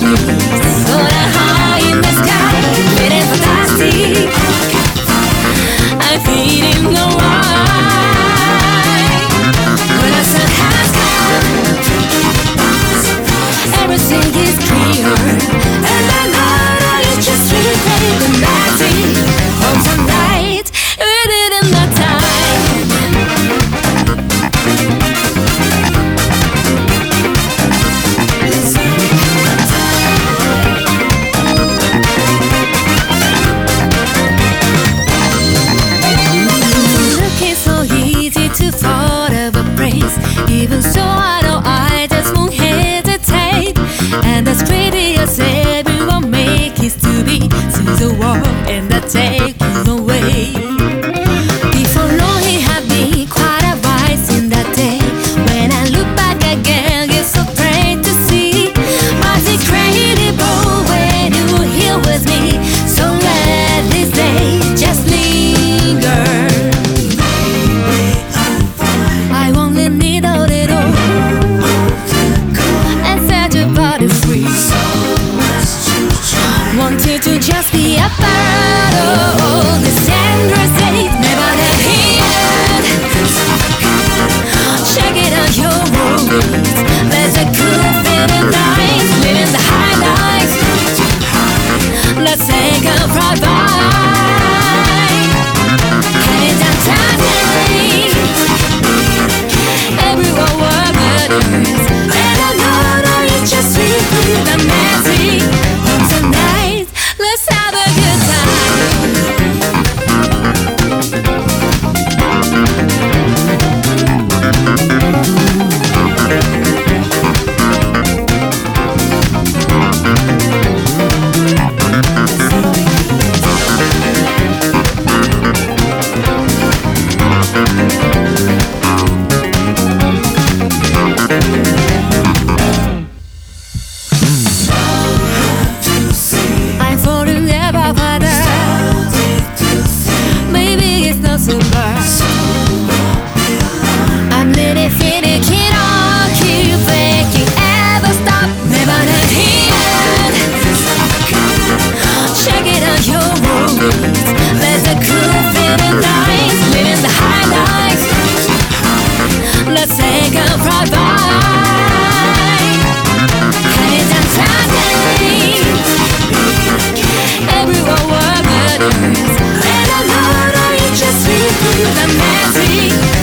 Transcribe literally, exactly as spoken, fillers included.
Soaring high in the sky, feeling fantastic. I'm feeling alright. When the sun has come, everything is clear, and I know that you just replay the magic of tonight within the time. Looking so easy to fall of a praise. Even so, I know I just won't hesitate. And as pretty as everyone make it to be, to the wall and I take you away. Before long, it had been quite a rise in that day. When I look back again, it's so great to see. But it's incredible when you were here with me. So let this day just linger. I only need a little and set your body free. Want you to just be a part of this endless day. Never let it end. Check it out your world. There's a good feeling night, living the high life. Let's take a fly by. Hey, that time, everyone wonders, and I know that you just feel the magic of tonight. Let's have a good I'm falling ever farther. Maybe it's not so bad. I'm really feeling it all. Keep breaking, ever stop, never let it end. Check it out your world. There's a cool feeling night, living the high life. Let's take a fly by. Hey, that's Friday. Everyone wonders, and I know that you just feel the magic